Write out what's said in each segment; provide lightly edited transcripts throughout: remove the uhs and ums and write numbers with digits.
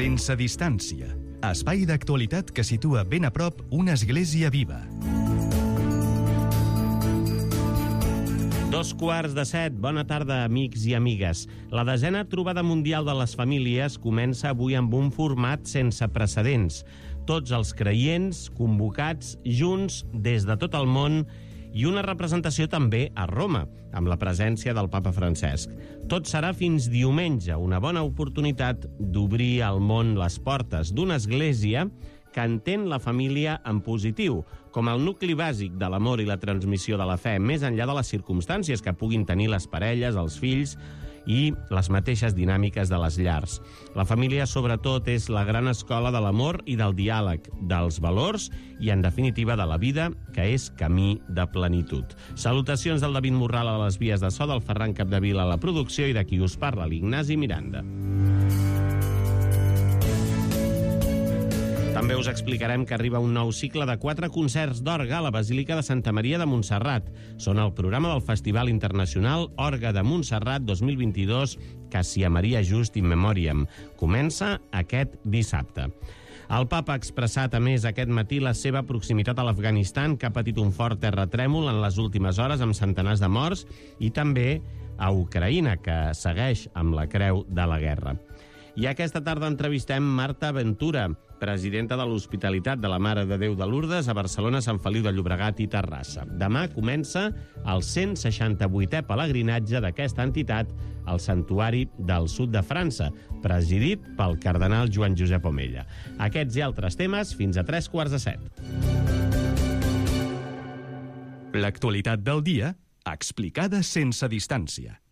Sense distància. Espai d'actualitat que situa ben a prop una església viva. 6:45. Bona tarda, amics i amigues. La 10a trobada mundial de les famílies comença avui amb un format sense precedents. Tots els creients convocats junts des de tot el món i una representació també a Roma, amb la presència del papa Francesc. Tot serà fins diumenge, una bona oportunitat d'obrir al món les portes d'una església que entén la família en positiu, com el nucli bàsic de l'amor i la transmissió de la fe, més enllà de les circumstàncies que puguin tenir les parelles, els fills i les mateixes dinàmiques de les llars. La família, sobretot, és la gran escola de l'amor i del diàleg, dels valors i, en definitiva, de la vida, que és camí de plenitud. Salutacions del David Morral a les vies de so, del Ferran Capdevila a la producció i de qui us parla, l'Ignasi Miranda. També us explicarem que arriba un nou cicle de 4 concerts d'orgue a la Basílica de Santa Maria de Montserrat. Són el programa del Festival Internacional Orgue de Montserrat 2022, Cassia Maria Just in Memoriam. Comença aquest dissabte. El papa ha expressat, a més, aquest matí la seva proximitat a l'Afganistan, que ha patit un fort terratrèmol en les últimes hores amb centenars de morts, i també a Ucraïna, que segueix amb la creu de la guerra. I aquesta tarda entrevistem Marta Ventura, presidenta de l'Hospitalitat de la Mare de Déu de Lourdes a Barcelona, Sant Feliu de Llobregat i Terrassa. Demà comença el 168è pelegrinatge d'aquesta entitat al Santuari del Sud de França, presidit pel cardenal Joan Josep Omella. Aquests i altres temes fins a 7:15. L'actualitat del dia, explicada sense distància.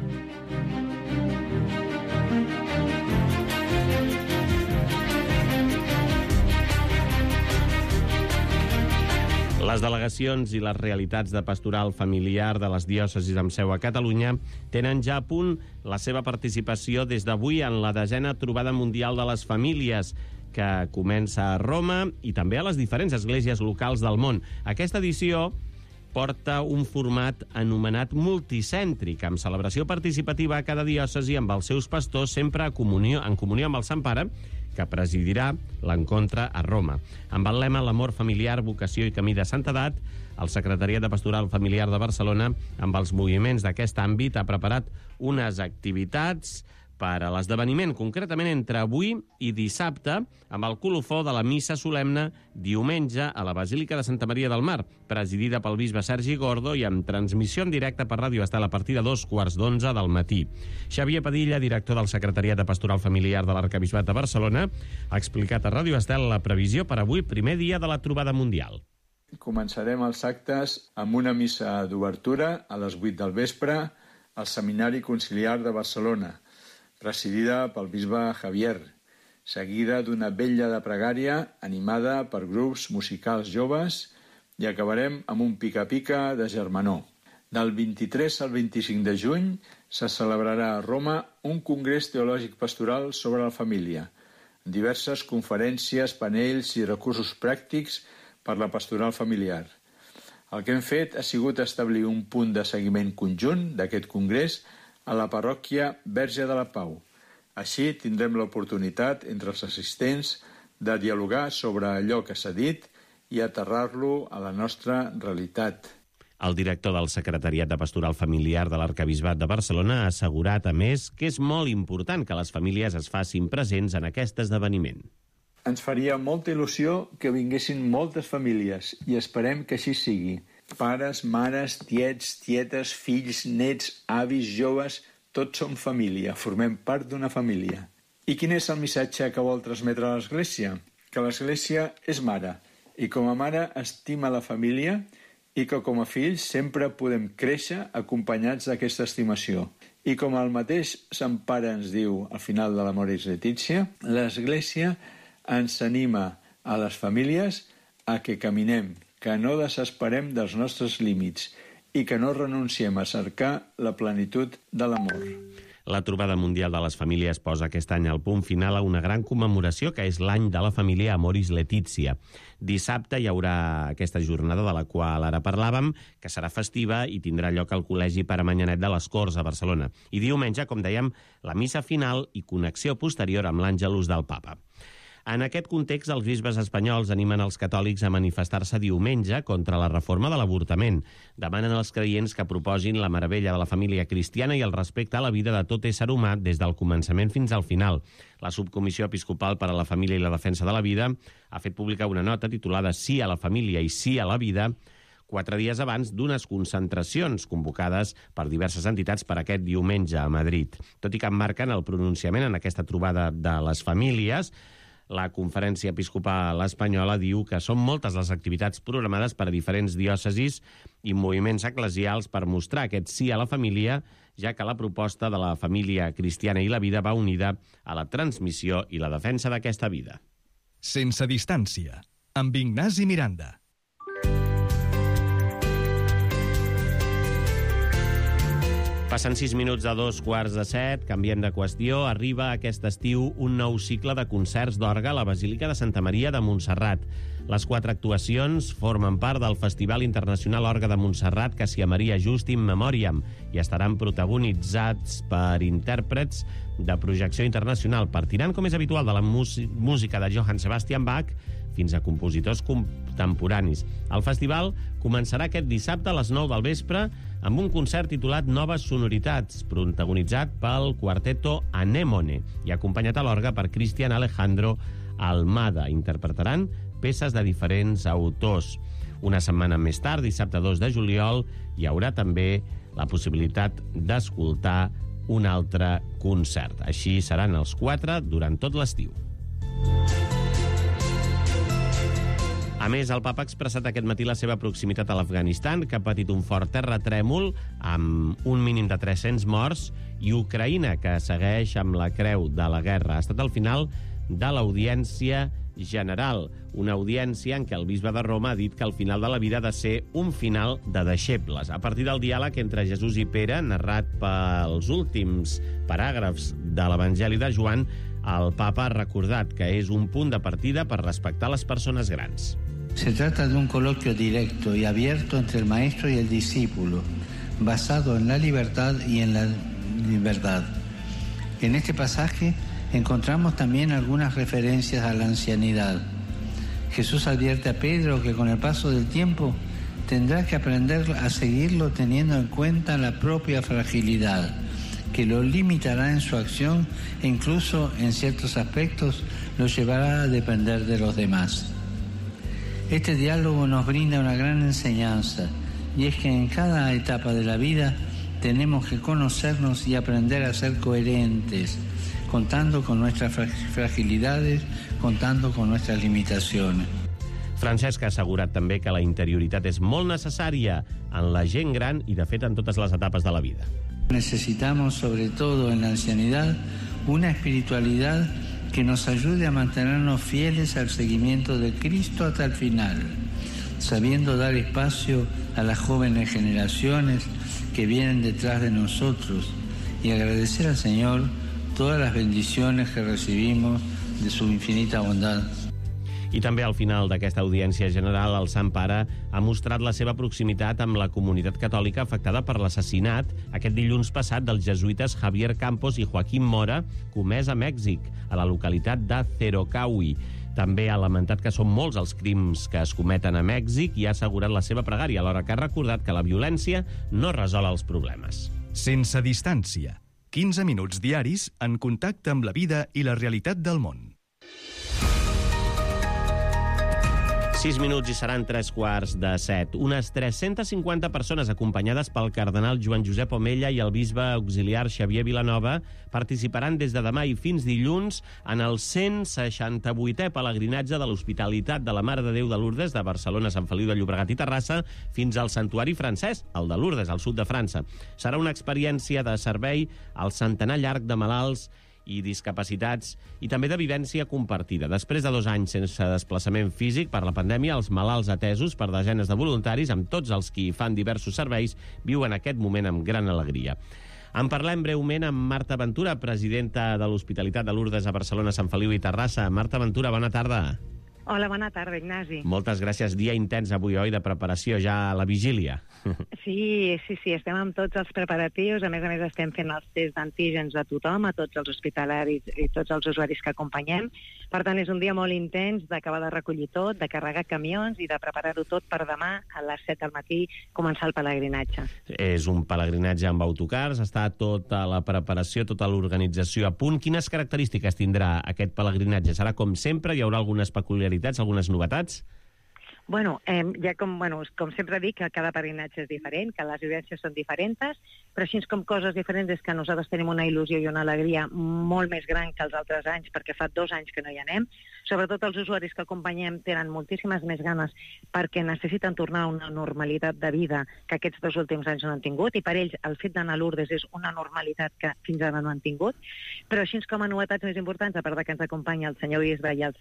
Les delegacions i les realitats de pastoral familiar de les diòcesis amb seu a Catalunya tenen ja a punt la seva participació des d'avui en la 10a trobada mundial de les famílies, que comença a Roma i també a les diferents esglésies locals del món. Aquesta edició porta un format anomenat multicèntric, amb celebració participativa a cada diòcesi amb els seus pastors, sempre en comunió amb el Sant Pare, que presidirà l'encontre a Roma. Amb el lema L'amor familiar, vocació i camí de santedat, el Secretariat de Pastoral Familiar de Barcelona, amb els moviments d'aquest àmbit, ha preparat unes activitats per a l'esdeveniment, concretament entre avui i dissabte, amb el colofó de la missa solemne diumenge a la Basílica de Santa Maria del Mar, presidida pel bisbe Sergi Gordo i amb transmissió en directe per Ràdio Estel a partir de 2:15 del matí. Xavier Padilla, director del Secretariat de Pastoral Familiar de l'Arquebisbat de Barcelona, ha explicat a Ràdio Estel la previsió per avui, primer dia de la trobada mundial. Començarem els actes amb una missa d'obertura a les 8 del vespre al Seminari Conciliar de Barcelona, presidida pel bisbe Javier, seguida d'una vetlla de pregària animada per grups musicals joves, i acabarem amb un pica-pica de germanor. Del 23 al 25 de juny se celebrarà a Roma un congrés teològic pastoral sobre la família, amb diverses conferències, panells i recursos pràctics per la pastoral familiar. El que hem fet ha sigut establir un punt de seguiment conjunt d'aquest congrés a la parròquia Verge de la Pau. Així tindrem l'oportunitat entre els assistents de dialogar sobre allò que s'ha dit i aterrar-lo a la nostra realitat. El director del Secretariat de Pastoral Familiar de l'Arquebisbat de Barcelona ha assegurat, a més, que és molt important que les famílies es facin presents en aquest esdeveniment. Ens faria molta il·lusió que vinguessin moltes famílies i esperem que així sigui. Pares, mares, tiets, tietes, fills, nets, avis, joves, tots som família, formem part d'una família. I quin és el missatge que vol transmetre l'Església? Que l'Església és mare, i com a mare estima la família, i que com a fills sempre podem créixer acompanyats d'aquesta estimació. I com el mateix Sant Pare ens diu al final de l'Amoris Laetitia, l'Església ens anima a les famílies a que caminem, que no desesperem dels nostres límits i que no renunciem a cercar la plenitud de l'amor. La trobada mundial de les famílies posa aquest any al punt final a una gran commemoració que és l'any de la família Amoris Laetitia. Dissabte hi haurà aquesta jornada de la qual ara parlàvem, que serà festiva i tindrà lloc al Col·legi Pare Manyanet de les Corts a Barcelona. I diumenge, com dèiem, la missa final i connexió posterior amb l'Àngelus del Papa. En aquest context, els bisbes espanyols animen els catòlics a manifestar-se diumenge contra la reforma de l'avortament. Demanen als creients que proposin la meravella de la família cristiana i el respecte a la vida de tot ésser humà des del començament fins al final. La Subcomissió Episcopal per a la Família i la Defensa de la Vida ha fet pública una nota titulada Sí a la família i sí a la vida, 4 dies abans d'unes concentracions convocades per diverses entitats per aquest diumenge a Madrid. Tot i que emmarquen el pronunciament en aquesta trobada de les famílies, la Conferència Episcopal Espanyola diu que són moltes les activitats programades per a diferents diòcesis i moviments eclesials per mostrar aquest sí a la família, ja que la proposta de la família cristiana i la vida va unida a la transmissió i la defensa d'aquesta vida. Sense distància, amb Ignasi Miranda. Passen 6 minuts de 2:15, canviem de qüestió. Arriba aquest estiu un nou cicle de concerts d'orgue a la Basílica de Santa Maria de Montserrat. Les 4 actuacions formen part del Festival Internacional Orgue de Montserrat que s'hi Maria Just in Memoriam i estaran protagonitzats per intèrprets de projecció internacional, partint, com és habitual, de la música de Johann Sebastian Bach fins a compositors contemporanis. El festival començarà aquest dissabte a les 9 del vespre amb un concert titulat Noves Sonoritats, protagonitzat pel quarteto Anemone i acompanyat a l'orgue per Cristian Alejandro Almada. Interpretaran peces de diferents autors. Una setmana més tard, dissabte 2 de juliol, hi haurà també la possibilitat d'escoltar un altre concert. Així seran els 4 durant tot l'estiu. A més, el papa ha expressat aquest matí la seva proximitat a l'Afganistan, que ha patit un fort terratrèmol amb un mínim de 300 morts, i Ucraïna, que segueix amb la creu de la guerra. Ha estat el final de l'audiència general, una audiència en què el bisbe de Roma ha dit que el final de la vida ha de ser un final de deixebles. A partir del diàleg entre Jesús i Pere, narrat pels últims paràgrafs de l'Evangeli de Joan, el papa ha recordat que és un punt de partida per respectar les persones grans. Se trata de un coloquio directo y abierto entre el maestro y el discípulo, basado en la libertad y en la verdad. En este pasaje encontramos también algunas referencias a la ancianidad. Jesús advierte a Pedro que con el paso del tiempo tendrá que aprender a seguirlo teniendo en cuenta la propia fragilidad, que lo limitará en su acción e incluso en ciertos aspectos lo llevará a depender de los demás. Este diálogo nos brinda una gran enseñanza, y es que en cada etapa de la vida tenemos que conocernos y aprender a ser coherentes, contando con nuestras fragilidades, contando con nuestras limitaciones. Francesc ha assegurat també que la interioritat és molt necessària en la gent gran i, de fet, en totes les etapes de la vida. Necesitamos, sobre todo en la ancianidad, una espiritualidad que nos ayude a mantenernos fieles al seguimiento de Cristo hasta el final, sabiendo dar espacio a las jóvenes generaciones que vienen detrás de nosotros y agradecer al Señor todas las bendiciones que recibimos de su infinita bondad. I també al final d'aquesta audiència general, el Sant Pare ha mostrat la seva proximitat amb la comunitat catòlica afectada per l'assassinat aquest dilluns passat dels jesuïtes Javier Campos i Joaquín Mora, comès a Mèxic, a la localitat de Cerocahui. També ha lamentat que són molts els crims que es cometen a Mèxic i ha assegurat la seva pregària, alhora que ha recordat que la violència no resol els problemes. Sense distància. 15 minuts diaris en contacte amb la vida i la realitat del món. 6 minuts i seran 3:15. Unes 350 persones acompanyades pel cardenal Joan Josep Omella i el bisbe auxiliar Xavier Vilanova participaran des de demà i fins dilluns en el 168è pelegrinatge de l'Hospitalitat de la Mare de Déu de Lourdes de Barcelona, Sant Feliu de Llobregat i Terrassa fins al Santuari francès, el de Lourdes, al sud de França. Serà una experiència de servei al centenar llarg de malalts i discapacitats i també de vivència compartida. Després de 2 anys sense desplaçament físic per la pandèmia, els malalts atesos per desenes de voluntaris, amb tots els qui fan diversos serveis, viuen aquest moment amb gran alegria. En parlem breument amb Marta Ventura, presidenta de l'Hospitalitat de Lourdes a Barcelona, Sant Feliu i Terrassa. Marta Ventura, bona tarda. Hola, bona tarda, Ignasi. Moltes gràcies. Dia intens avui, oi, de preparació ja a la vigília. Sí, estem amb tots els preparatius. A més, estem fent els tests d'antígens a tothom, a tots els hospitalaris i tots els usuaris que acompanyem. Per tant, és un dia molt intens d'acabar de recollir tot, de carregar camions i de preparar-ho tot per demà a les 7 del matí començar el pelegrinatge. És un pelegrinatge amb autocars, està tota la preparació, tota l'organització a punt. Quines característiques tindrà aquest pelegrinatge? Serà com sempre? Hi haurà algunes peculiaritats, algunes novetats? Bueno, com sempre dic, que cada peregrinatge és diferent, que les vivències són diferents, però així com coses diferents és que nosaltres tenim una il·lusió i una alegria molt més gran que els altres anys, perquè fa 2 anys que no hi anem. Sobretot els usuaris que acompanyem tenen moltíssimes més ganes perquè necessiten tornar a una normalitat de vida que aquests 2 últims anys no han tingut, i per ells el fet d'anar a Lourdes és una normalitat que fins ara no han tingut. Però així com a novetats més importants, a part que ens acompanya el senyor bisbe i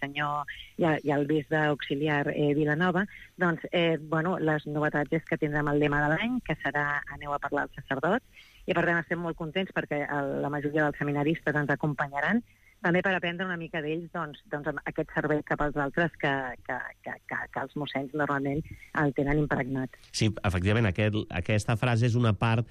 el bisbe auxiliar Vilanova, doncs, les novetats és que tindrem el lema de l'any, que serà Aneu a parlar als sacerdots, i per tant estem molt contents perquè la majoria dels seminaristes ens acompanyaran, també per aprendre una mica d'ells aquest servei cap als altres que els mossens normalment el tenen impregnat. Sí, efectivament, aquesta frase és una part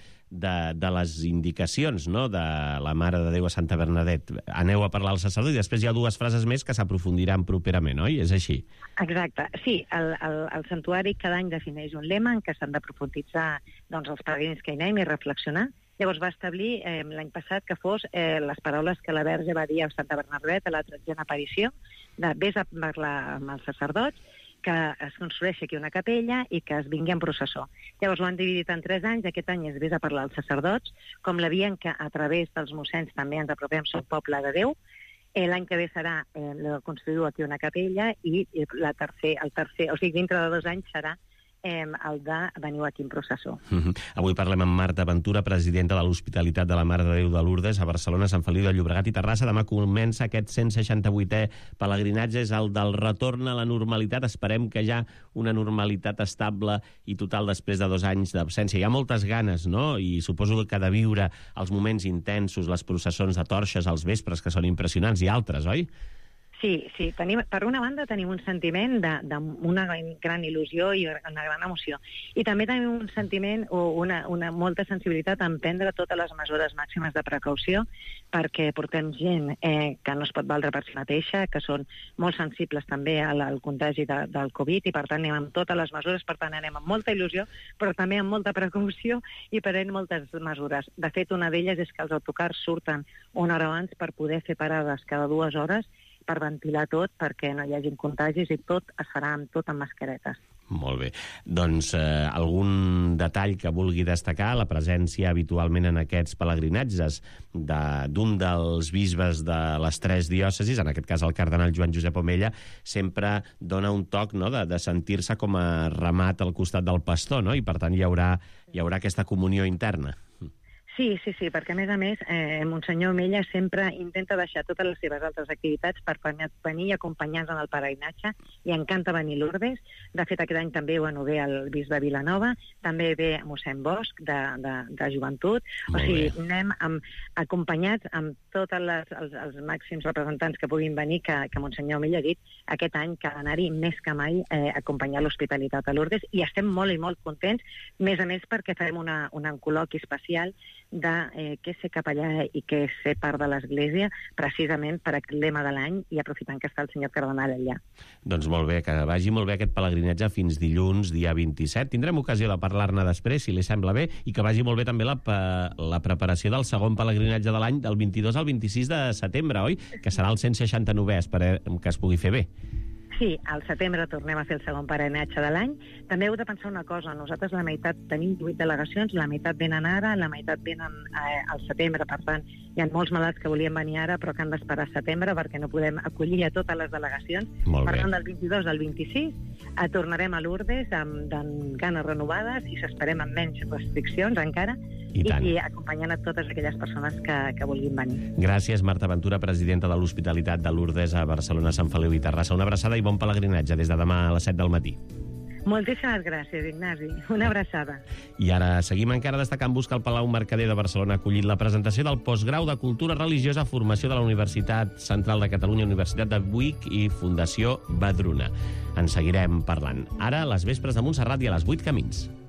de les indicacions, no?, de la Mare de Déu a Santa Bernadette. Aneu a parlar al sacerdot, i després hi ha 2 frases més que s'aprofundiran properament, oi? És així? Exacte. Sí, el santuari cada any defineix un lema en què s'han de profunditzar els peregrins que hi anem i reflexionar. Llavors va establir l'any passat que fos les paraules que la Verge va dir a Santa Bernadette a la 30a aparició, de vés a parlar amb els sacerdots, que es construeixi aquí una capella i que es vingui en processó. Llavors ho han dividit en 3 anys, aquest any és vés a parlar als sacerdots, com la via en què a través dels mossens també ens apropem al poble de Déu. L'any que ve serà construir aquí una capella i el tercer, o sigui, dintre de 2 anys serà el de veniu aquí en processó. Avui parlem amb Marta Ventura, presidenta de l'Hospitalitat de la Mare de Déu de Lourdes a Barcelona, Sant Feliu de Llobregat i Terrassa. Demà comença aquest 168è pelegrinatge, és el del retorn a la normalitat. Esperem que ja una normalitat estable i total després de 2 anys d'absència. Hi ha moltes ganes, no? I suposo que de viure els moments intensos, les processons de torxes als vespres, que són impressionants, i altres, oi? Sí. Per una banda tenim un sentiment d'una gran il·lusió i una gran emoció. I també tenim un sentiment o una molta sensibilitat en prendre totes les mesures màximes de precaució, perquè portem gent que no es pot valdre per si mateixa, que són molt sensibles també al contagi del Covid, i per tant anem amb totes les mesures, per tant anem amb molta il·lusió, però també amb molta precaució i prenent moltes mesures. De fet, una d'elles és que els autocars surten 1 hora abans per poder fer parades cada 2 hores, per ventilar tot, perquè no hi hagin contagis, i tot es farà amb mascaretes. Molt bé. Doncs algun detall que vulgui destacar, la presència habitualment en aquests pelegrinatges d'un dels bisbes de les 3 diòcesis, en aquest cas el cardenal Joan Josep Omella, sempre dona un toc, no?, de sentir-se com a ramat al costat del pastor, no?, i per tant hi haurà aquesta comunió interna. Sí, perquè a més, Monsenyor Omella sempre intenta deixar totes les seves altres activitats per venir i acompanyar-nos en el peregrinatge, i encanta venir a Lourdes. De fet, aquest any també ve el bisbe Vilanova, també ve mossèn Bosch, de joventut. O sigui, anem acompanyats amb tots els màxims representants que puguin venir, que Monsenyor Omella ha dit aquest any que ha d'anar-hi més que mai a acompanyar l'Hospitalitat a Lourdes, i estem molt i molt contents, més a més perquè farem un col·loqui especial de què ser capellà i què ser part de l'Església, precisament per aquest lema de l'any, i aprofitant que està el senyor cardenal allà. Doncs molt bé, que vagi molt bé aquest pelegrinatge fins dilluns, dia 27. Tindrem ocasió de parlar-ne després, si li sembla bé, i que vagi molt bé també la preparació del segon pelegrinatge de l'any, del 22 al 26 de setembre, oi? Que serà el 169è, esperem que es pugui fer bé. Sí, al setembre tornem a fer el segon peregrinatge de l'any. També heu de pensar una cosa, nosaltres la meitat tenim 8 delegacions, la meitat venen ara, la meitat venen al setembre, per tant, hi ha molts malalts que volien venir ara però que han d'esperar a setembre perquè no podem acollir a totes les delegacions. Per tant, del 22 al 26 tornarem a Lourdes amb ganes renovades i s'esperem amb menys restriccions encara, i acompanyant a totes aquelles persones que vulguin venir. Gràcies, Marta Ventura, presidenta de l'Hospitalitat de Lourdes a Barcelona, Sant Feliu i Terrassa. Una abraçada i bon pelegrinatge des de demà a les 7 del matí. Moltíssimes gràcies, Ignasi. Una abraçada. I ara seguim encara destacant-vos que el Palau Mercader de Barcelona ha acollit la presentació del postgrau de Cultura Religiosa, formació de la Universitat Central de Catalunya, Universitat de Vic i Fundació Badruna. En seguirem parlant. Ara, a les vespres de Montserrat i a les 8 camins.